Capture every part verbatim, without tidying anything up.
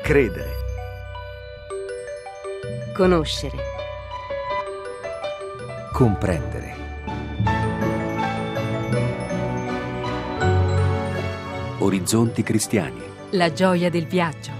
Credere. Conoscere. Comprendere. Orizzonti cristiani. La gioia del viaggio.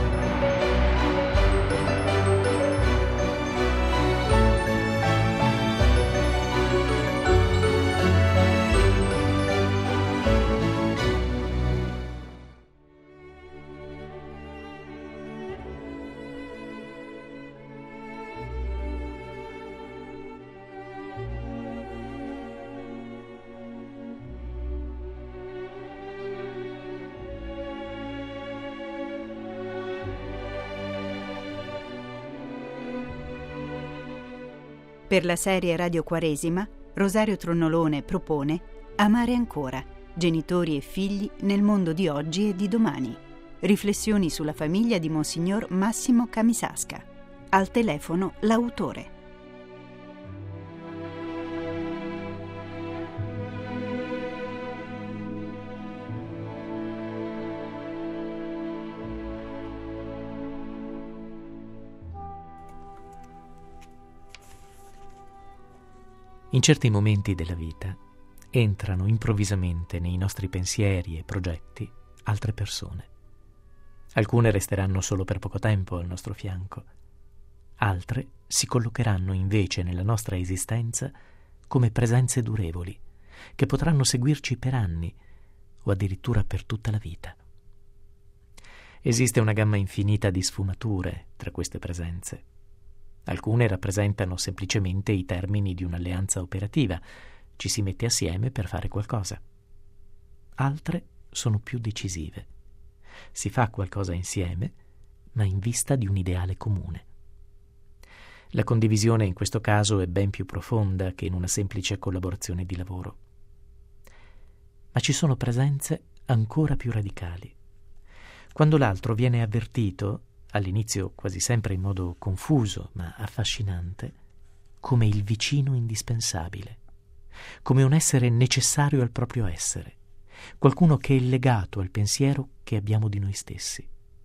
Per la serie Radio Quaresima, Rosario Tronnolone propone Amare ancora, genitori e figli nel mondo di oggi e di domani. Riflessioni sulla famiglia di Monsignor Massimo Camisasca. Al telefono l'autore. In certi momenti della vita entrano improvvisamente nei nostri pensieri e progetti altre persone. Alcune resteranno solo per poco tempo al nostro fianco, altre si collocheranno invece nella nostra esistenza come presenze durevoli, che potranno seguirci per anni o addirittura per tutta la vita. Esiste una gamma infinita di sfumature tra queste presenze. Alcune rappresentano semplicemente i termini di un'alleanza operativa, ci si mette assieme per fare qualcosa. Altre sono più decisive. Si fa qualcosa insieme, ma in vista di un ideale comune. La condivisione in questo caso è ben più profonda che in una semplice collaborazione di lavoro. Ma ci sono presenze ancora più radicali. Quando l'altro viene avvertito, all'inizio quasi sempre in modo confuso ma affascinante, come il vicino indispensabile, come un essere necessario al proprio essere, qualcuno che è legato al pensiero che abbiamo di noi stessi.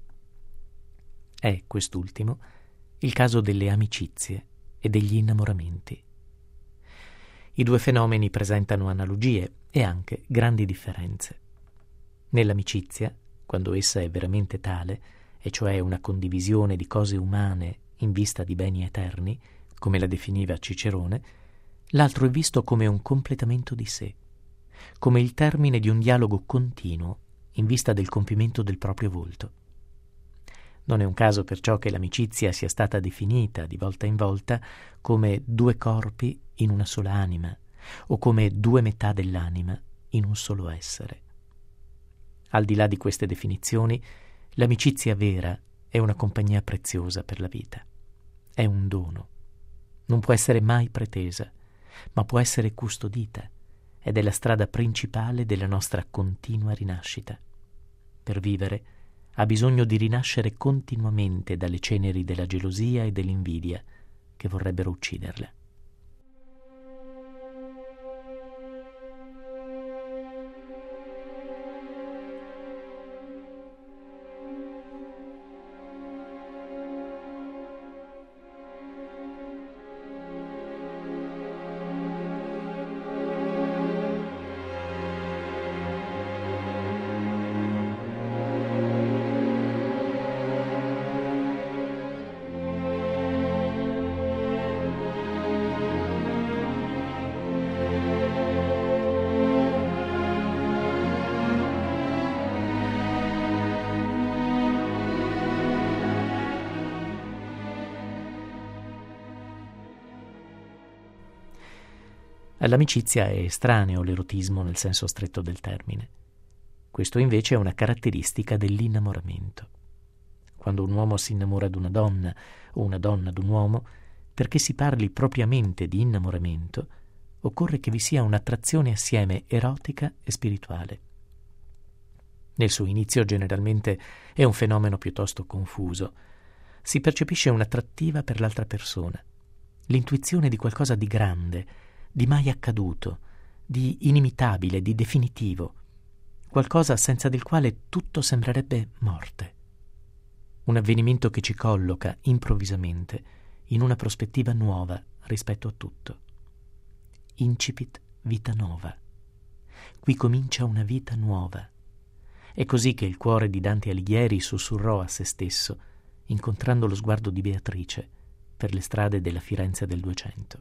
È quest'ultimo il caso delle amicizie e degli innamoramenti. I due fenomeni presentano analogie e anche grandi differenze. Nell'amicizia, quando essa è veramente tale, e cioè una condivisione di cose umane in vista di beni eterni, come la definiva Cicerone, l'altro è visto come un completamento di sé, come il termine di un dialogo continuo in vista del compimento del proprio volto. Non è un caso perciò che l'amicizia sia stata definita di volta in volta come due corpi in una sola anima, o come due metà dell'anima in un solo essere. Al di là di queste definizioni, l'amicizia vera è una compagnia preziosa per la vita. È un dono. Non può essere mai pretesa, ma può essere custodita ed è la strada principale della nostra continua rinascita. Per vivere ha bisogno di rinascere continuamente dalle ceneri della gelosia e dell'invidia che vorrebbero ucciderla. All'amicizia è estraneo l'erotismo nel senso stretto del termine. Questo invece è una caratteristica dell'innamoramento. Quando un uomo si innamora di una donna o una donna di un uomo, perché si parli propriamente di innamoramento, occorre che vi sia un'attrazione assieme erotica e spirituale. Nel suo inizio generalmente è un fenomeno piuttosto confuso. Si percepisce un'attrattiva per l'altra persona, l'intuizione di qualcosa di grande, di mai accaduto, di inimitabile, di definitivo, qualcosa senza del quale tutto sembrerebbe morte. un avvenimento che ci colloca improvvisamente in una prospettiva nuova rispetto a tutto. Incipit vita nova. Qui comincia una vita nuova. È così che il cuore di Dante Alighieri sussurrò a se stesso, incontrando lo sguardo di Beatrice per le strade della Firenze del Duecento.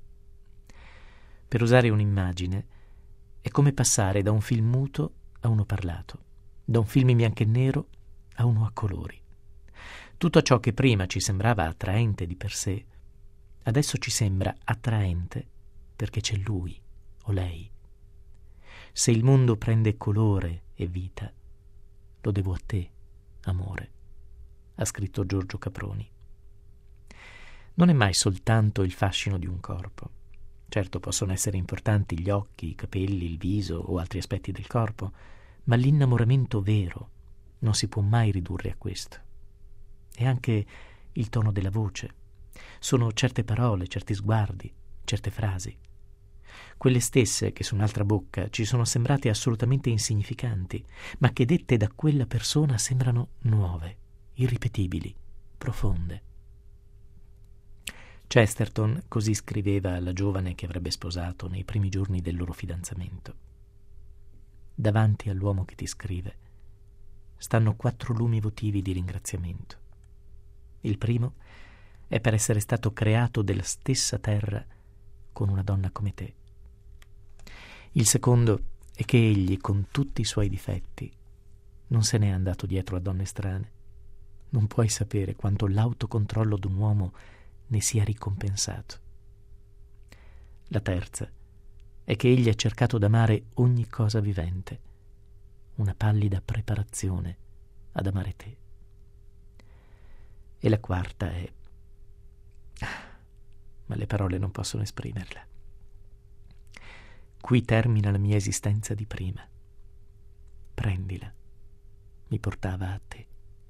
Per usare un'immagine, è come passare da un film muto a uno parlato, da un film in bianco e nero a uno a colori. Tutto ciò che prima ci sembrava attraente di per sé, adesso ci sembra attraente perché c'è lui o lei. Se il mondo prende colore e vita, lo devo a te, amore, ha scritto Giorgio Caproni. Non è mai soltanto il fascino di un corpo. Certo, possono essere importanti gli occhi, i capelli, il viso o altri aspetti del corpo, ma l'innamoramento vero non si può mai ridurre a questo. E anche il tono della voce. Sono certe parole, certi sguardi, certe frasi. Quelle stesse che su un'altra bocca ci sono sembrate assolutamente insignificanti, ma che dette da quella persona sembrano nuove, irripetibili, profonde. Chesterton così scriveva alla giovane che avrebbe sposato nei primi giorni del loro fidanzamento. Davanti all'uomo che ti scrive stanno quattro lumi votivi di ringraziamento. Il primo è per essere stato creato della stessa terra con una donna come te. Il secondo è che egli, con tutti i suoi difetti, non se n'è andato dietro a donne strane. Non puoi sapere quanto l'autocontrollo d'un uomo ne sia ricompensato. La terza è che egli ha cercato d'amare ogni cosa vivente, una pallida preparazione ad amare te. E la quarta è... ma le parole non possono esprimerla. Qui termina la mia esistenza di prima. Prendila, mi portava a te.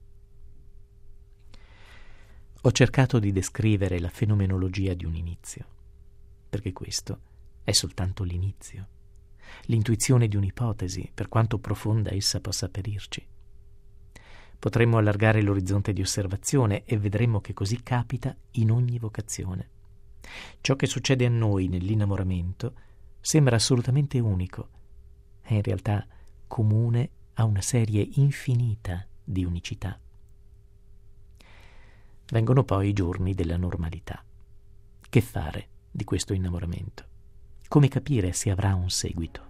Ho cercato di descrivere la fenomenologia di un inizio, perché questo è soltanto l'inizio, l'intuizione di un'ipotesi, per quanto profonda essa possa apparirci. Potremmo allargare l'orizzonte di osservazione e vedremmo che così capita in ogni vocazione. Ciò che succede a noi nell'innamoramento sembra assolutamente unico, è in realtà comune a una serie infinita di unicità. Vengono poi i giorni della normalità. Che fare di questo innamoramento? Come capire se avrà un seguito?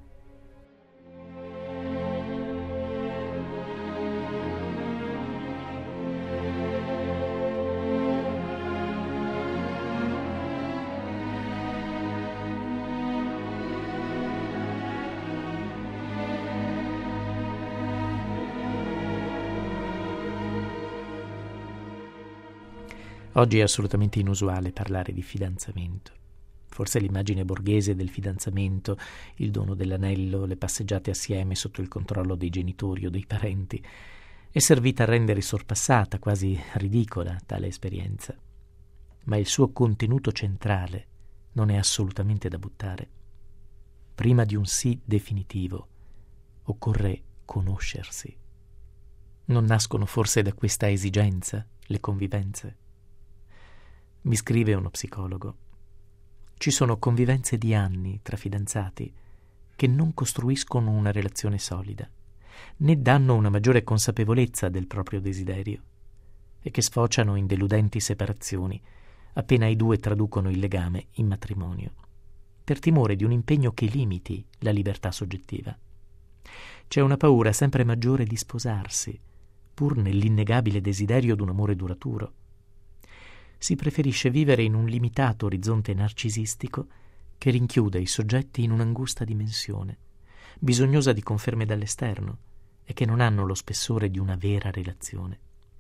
Oggi è assolutamente inusuale parlare di fidanzamento. Forse l'immagine borghese del fidanzamento, il dono dell'anello, le passeggiate assieme sotto il controllo dei genitori o dei parenti, è servita a rendere sorpassata, quasi ridicola, tale esperienza. Ma il suo contenuto centrale non è assolutamente da buttare. Prima di un sì definitivo occorre conoscersi. Non nascono forse da questa esigenza le convivenze? Mi scrive uno psicologo: ci sono convivenze di anni tra fidanzati che non costruiscono una relazione solida, né danno una maggiore consapevolezza del proprio desiderio, e che sfociano in deludenti separazioni appena i due traducono il legame in matrimonio, per timore di un impegno che limiti la libertà soggettiva. C'è una paura sempre maggiore di sposarsi, pur nell'innegabile desiderio d'un amore duraturo. Si preferisce vivere in un limitato orizzonte narcisistico che rinchiude i soggetti in un'angusta dimensione, bisognosa di conferme dall'esterno e che non hanno lo spessore di una vera relazione.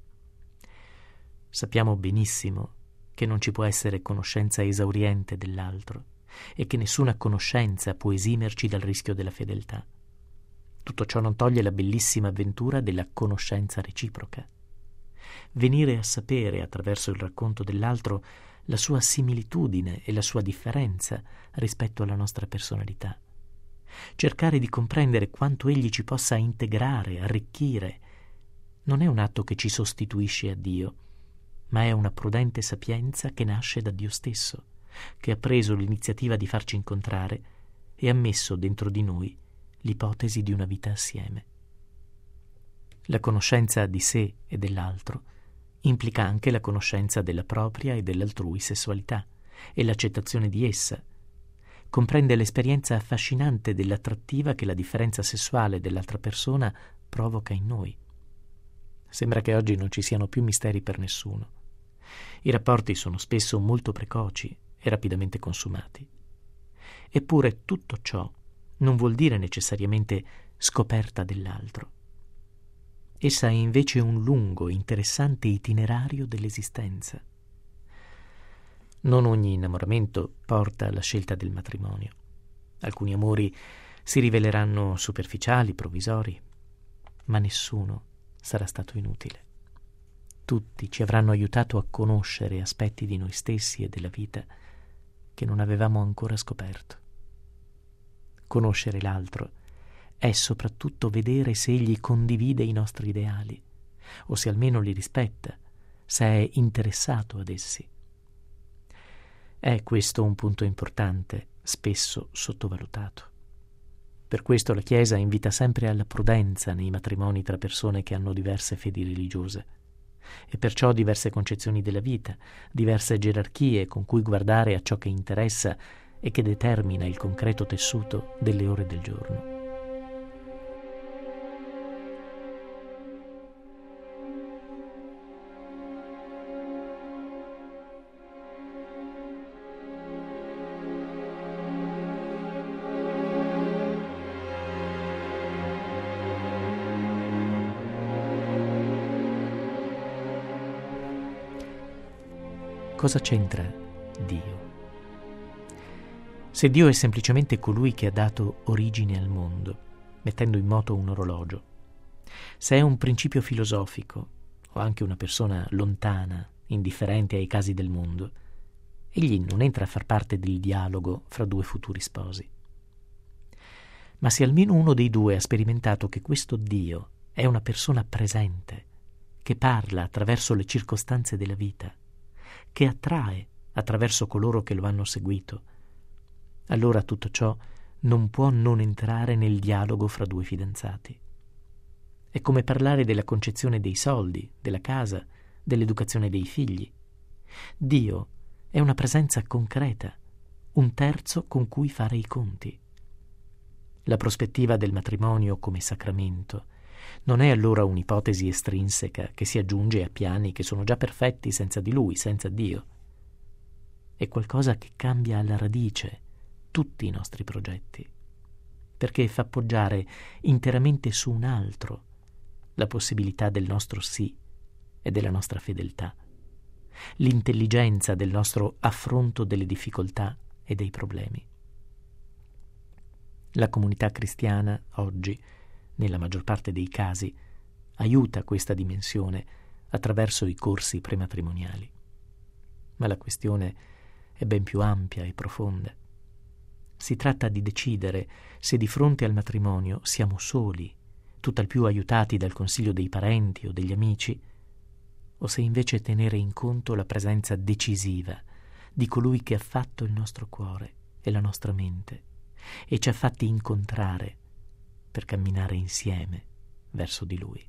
Sappiamo benissimo che non ci può essere conoscenza esauriente dell'altro e che nessuna conoscenza può esimerci dal rischio della fedeltà. Tutto ciò non toglie la bellissima avventura della conoscenza reciproca. Venire a sapere attraverso il racconto dell'altro la sua similitudine e la sua differenza rispetto alla nostra personalità. Cercare di comprendere quanto egli ci possa integrare, arricchire, non è un atto che ci sostituisce a Dio, ma è una prudente sapienza che nasce da Dio stesso, che ha preso l'iniziativa di farci incontrare e ha messo dentro di noi l'ipotesi di una vita assieme. La conoscenza di sé e dell'altro implica anche la conoscenza della propria e dell'altrui sessualità e l'accettazione di essa. Comprende l'esperienza affascinante dell'attrattiva che la differenza sessuale dell'altra persona provoca in noi. Sembra che oggi non ci siano più misteri per nessuno. I rapporti sono spesso molto precoci e rapidamente consumati. Eppure tutto ciò non vuol dire necessariamente scoperta dell'altro. Essa è invece un lungo, interessante itinerario dell'esistenza. Non ogni innamoramento porta alla scelta del matrimonio. Alcuni amori si riveleranno superficiali, provvisori, ma nessuno sarà stato inutile. Tutti ci avranno aiutato a conoscere aspetti di noi stessi e della vita che non avevamo ancora scoperto. Conoscere l'altro è soprattutto vedere se egli condivide i nostri ideali, o se almeno li rispetta, se è interessato ad essi. È questo un punto importante, spesso sottovalutato. Per questo la Chiesa invita sempre alla prudenza nei matrimoni tra persone che hanno diverse fedi religiose, e perciò diverse concezioni della vita, diverse gerarchie con cui guardare a ciò che interessa e che determina il concreto tessuto delle ore del giorno. Cosa c'entra Dio? Se Dio è semplicemente colui che ha dato origine al mondo, mettendo in moto un orologio, se è un principio filosofico o anche una persona lontana, indifferente ai casi del mondo, egli non entra a far parte del dialogo fra due futuri sposi. Ma se almeno uno dei due ha sperimentato che questo Dio è una persona presente, che parla attraverso le circostanze della vita, che attrae attraverso coloro che lo hanno seguito, allora tutto ciò non può non entrare nel dialogo fra due fidanzati. È come parlare della concezione dei soldi, della casa, dell'educazione dei figli. Dio è una presenza concreta, un terzo con cui fare i conti. La prospettiva del matrimonio come sacramento non è allora un'ipotesi estrinseca che si aggiunge a piani che sono già perfetti senza di Lui, senza Dio. È qualcosa che cambia alla radice tutti i nostri progetti, perché fa poggiare interamente su un altro la possibilità del nostro sì e della nostra fedeltà, l'intelligenza del nostro affronto delle difficoltà e dei problemi. La comunità cristiana oggi, nella maggior parte dei casi, aiuta questa dimensione attraverso i corsi prematrimoniali. Ma la questione è ben più ampia e profonda. Si tratta di decidere se di fronte al matrimonio siamo soli, tutt'al più aiutati dal consiglio dei parenti o degli amici, o se invece tenere in conto la presenza decisiva di colui che ha fatto il nostro cuore e la nostra mente e ci ha fatti incontrare per camminare insieme verso di Lui.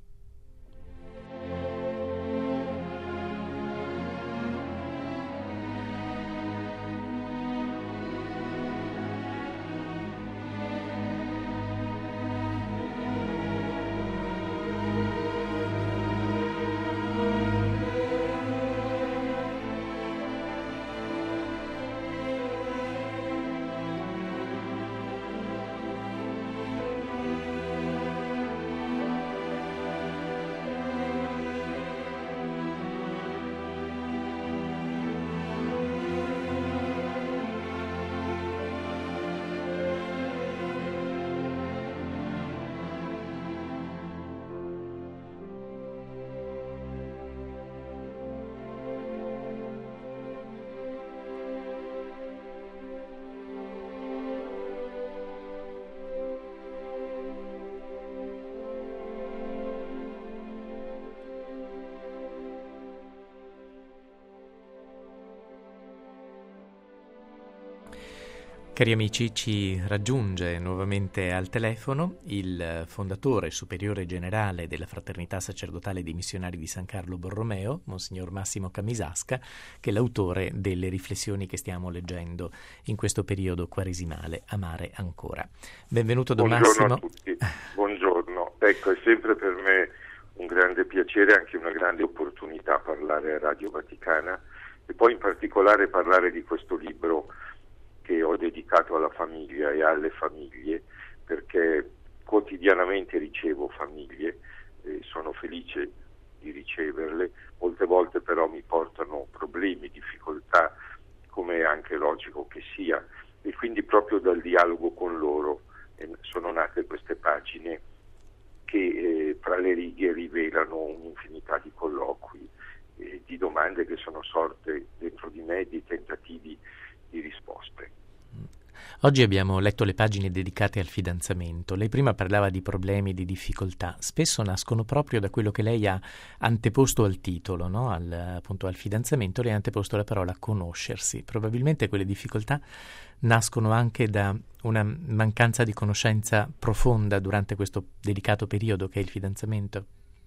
Cari amici, ci raggiunge nuovamente al telefono il fondatore superiore generale della Fraternità Sacerdotale dei Missionari di San Carlo Borromeo, Monsignor Massimo Camisasca, che è l'autore delle riflessioni che stiamo leggendo in questo periodo quaresimale, Amare ancora. Benvenuto Don Buongiorno Massimo. a tutti, buongiorno. Ecco, è sempre per me un grande piacere, anche una grande opportunità parlare a Radio Vaticana e poi in particolare parlare di questo libro che ho dedicato alla famiglia e alle famiglie, perché quotidianamente ricevo famiglie e sono felice di riceverle, molte volte però mi portano problemi, difficoltà, come è anche logico che sia, e quindi proprio dal dialogo con loro eh, sono nate queste pagine che eh, fra le righe rivelano un'infinità di colloqui, eh, di domande che sono sorte dentro di me, di tentativi di risposte. Oggi abbiamo letto le pagine dedicate al fidanzamento. Lei prima parlava di problemi, di difficoltà. Spesso nascono proprio da quello che lei ha anteposto al titolo, no? al, appunto al fidanzamento. Lei ha anteposto la parola conoscersi. Probabilmente quelle difficoltà nascono anche da una mancanza di conoscenza profonda durante questo delicato periodo che è il fidanzamento.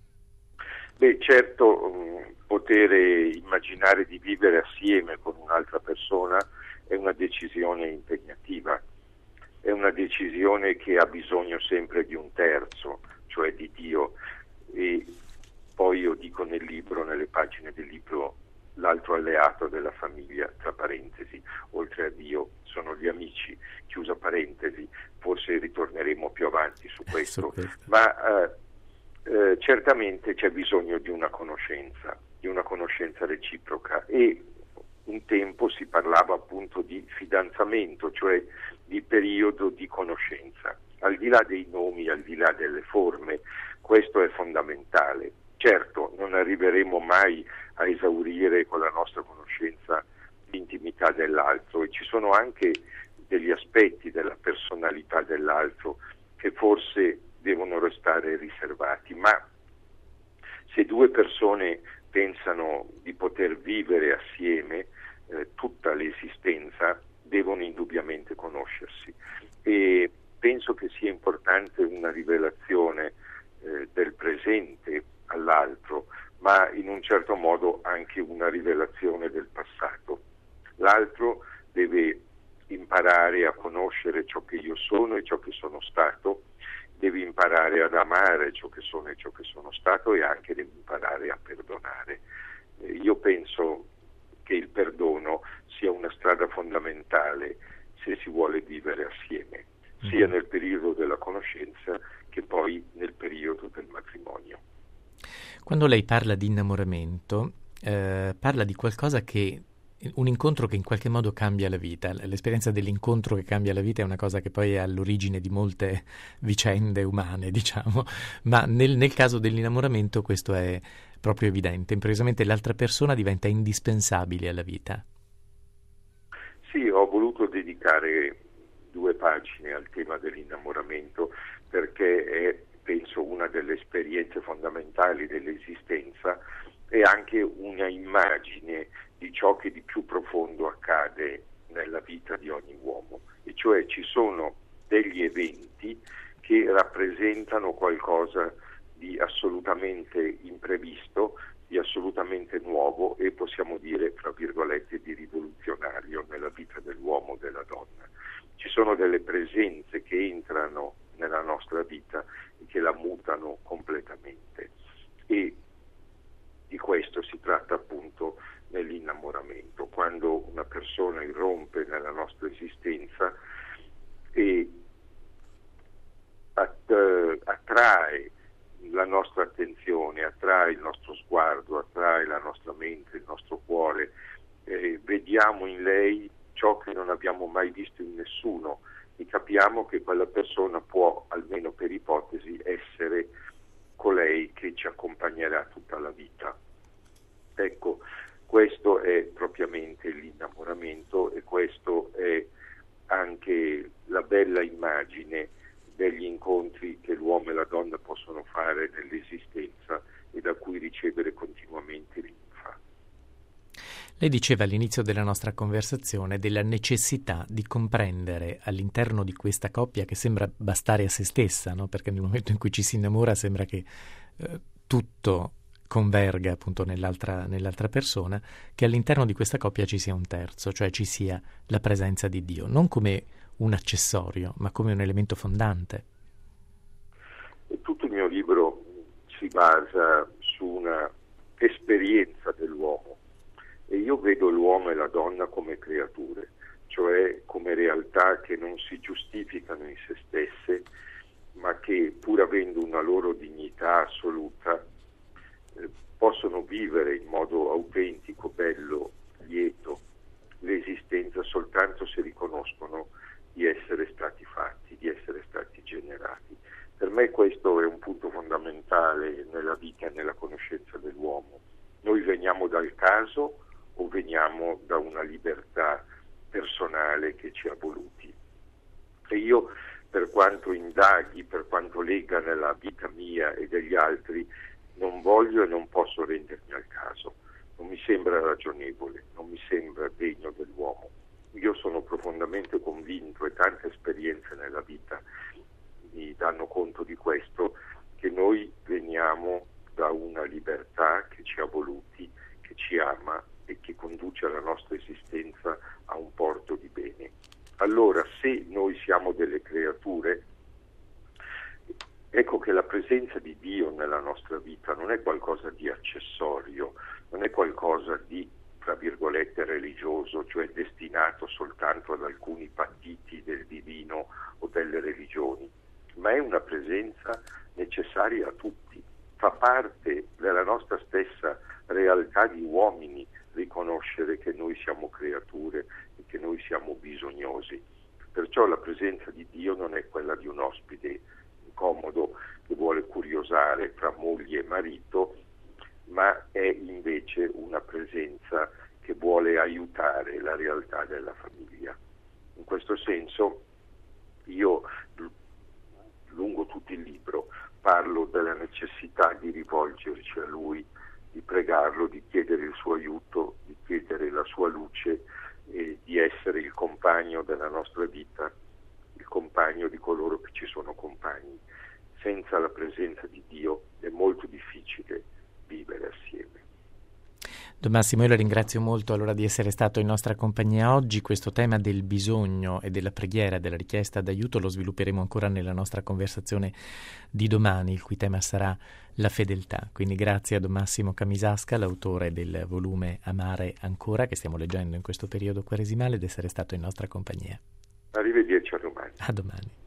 Beh, certo, mh, poter immaginare di vivere assieme con un'altra persona è una decisione impegnativa, è una decisione che ha bisogno sempre di un terzo, cioè di Dio, e poi io dico nel libro, nelle pagine del libro, l'altro alleato della famiglia, tra parentesi, oltre a Dio, sono gli amici, chiusa parentesi, forse ritorneremo più avanti su questo, ma eh, eh, certamente c'è bisogno di una conoscenza, di una conoscenza reciproca, e un tempo si parlava appunto di fidanzamento, cioè di periodo di conoscenza. Al di là dei nomi, al di là delle forme, questo è fondamentale. Certo, non arriveremo mai a esaurire con la nostra conoscenza l'intimità dell'altro, e ci sono anche degli aspetti della personalità dell'altro che forse devono restare riservati, ma se due persone pensano di poter vivere assieme eh, tutta l'esistenza, devono indubbiamente conoscersi, e penso che sia importante una rivelazione eh, del presente all'altro, ma in un certo modo anche una rivelazione del passato. L'altro deve imparare a conoscere ciò che io sono e ciò che sono stato, deve imparare ad amare ciò che sono e ciò che sono stato, e anche deve imparare a perdonare. Eh, io penso che il perdono sia una strada fondamentale se si vuole vivere assieme, mm-hmm. sia nel periodo della conoscenza che poi nel periodo del matrimonio. Quando lei parla di innamoramento, eh, parla di qualcosa che un incontro che in qualche modo cambia la vita. L'esperienza dell'incontro che cambia la vita è una cosa che poi è all'origine di molte vicende umane, diciamo, ma nel, nel caso dell'innamoramento questo è proprio evidente. Improvvisamente l'altra persona diventa indispensabile alla vita. Sì, ho voluto dedicare due pagine al tema dell'innamoramento perché è, penso, una delle esperienze fondamentali dell'esistenza e anche una immagine di ciò che di più profondo accade nella vita di ogni uomo, e cioè ci sono degli eventi che rappresentano qualcosa di assolutamente imprevisto, di assolutamente nuovo e possiamo dire, fra virgolette, di rivoluzionario nella vita dell'uomo o della donna. Ci sono delle presenze che entrano nella nostra vita e che la mutano completamente, e di questo si tratta appunto nell'innamoramento, quando una persona irrompe nella nostra esistenza e attrae la nostra attenzione, attrae il nostro sguardo, attrae la nostra mente, il nostro cuore, eh, vediamo in lei ciò che non abbiamo mai visto in nessuno e capiamo che quella persona può, almeno per ipotesi, essere colei che ci accompagnerà tutta la vita. Ecco, questo è propriamente l'innamoramento, e questo è anche la bella immagine degli incontri che l'uomo e la donna possono fare nell'esistenza e da cui ricevere continuamente linfa. Lei diceva all'inizio della nostra conversazione della necessità di comprendere all'interno di questa coppia che sembra bastare a se stessa, no? Perché nel momento in cui ci si innamora sembra che eh, tutto converga appunto nell'altra, nell'altra persona, che all'interno di questa coppia ci sia un terzo, cioè ci sia la presenza di Dio, non come un accessorio, ma come un elemento fondante. E tutto il mio libro si basa su una esperienza dell'uomo. E io vedo l'uomo e la donna come creature, cioè come realtà che non si giustificano in se stesse, ma che pur avendo una loro dignità assoluta eh, possono vivere in modo autentico, bello, lieto l'esistenza soltanto se riconoscono di essere stati fatti, di essere stati generati. Per me questo è un punto fondamentale nella vita e nella conoscenza dell'uomo. Noi veniamo dal caso o veniamo da una libertà personale che ci ha voluti. E io, per quanto indaghi, per quanto legga nella vita mia e degli altri, non voglio e non posso rendermi al caso. Non mi sembra ragionevole, non mi sembra degno dell'uomo. Io sono profondamente convinto, e tante esperienze nella vita mi danno conto di questo, che noi veniamo da una libertà che ci ha voluti, che ci ama e che conduce la nostra esistenza a un porto di bene. Allora, se noi siamo delle creature, ecco che la presenza di Dio nella nostra vita non è qualcosa di accessorio, non è qualcosa di, tra virgolette, religioso, cioè destinato soltanto ad alcuni partiti del divino o delle religioni, ma è una presenza necessaria a tutti. Fa parte della nostra stessa realtà di uomini riconoscere che noi siamo creature e che noi siamo bisognosi. Perciò la presenza di Dio non è quella di un ospite incomodo che vuole curiosare fra moglie e marito, ma è invece una presenza che vuole aiutare la realtà della famiglia. In questo senso io, lungo tutto il libro, parlo della necessità di rivolgerci a Lui, di pregarlo, di chiedere il suo aiuto, di chiedere la sua luce e di essere il compagno della nostra vita, il compagno di coloro che ci sono compagni. Senza la presenza di Dio è molto difficile vivere assieme. Don Massimo, io la ringrazio molto allora di essere stato in nostra compagnia oggi. Questo tema del bisogno e della preghiera, della richiesta d'aiuto, lo svilupperemo ancora nella nostra conversazione di domani, il cui tema sarà la fedeltà. Quindi grazie a Don Massimo Camisasca, l'autore del volume Amare ancora, che stiamo leggendo in questo periodo quaresimale, di essere stato in nostra compagnia. Arrivederci, a domani. A domani.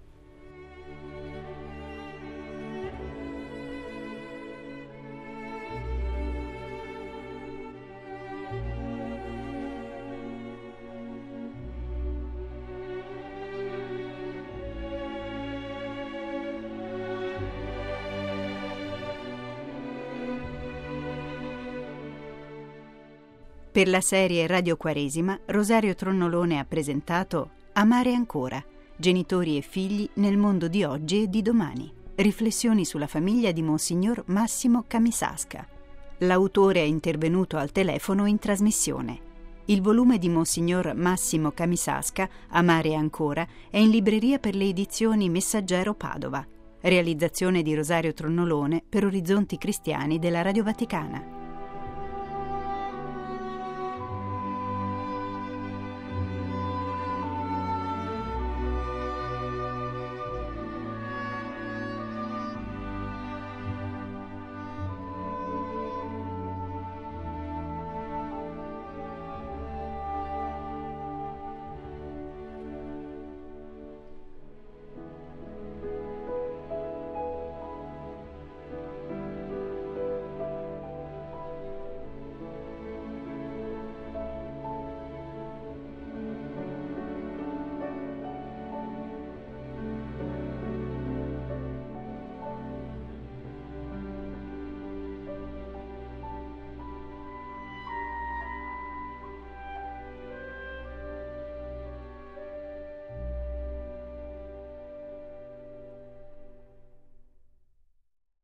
Per la serie Radio Quaresima, Rosario Tronnolone ha presentato Amare ancora, genitori e figli nel mondo di oggi e di domani. Riflessioni sulla famiglia di Monsignor Massimo Camisasca. L'autore è intervenuto al telefono in trasmissione. Il volume di Monsignor Massimo Camisasca, Amare ancora, è in libreria per le edizioni Messaggero Padova. Realizzazione di Rosario Tronnolone per Orizzonti Cristiani della Radio Vaticana.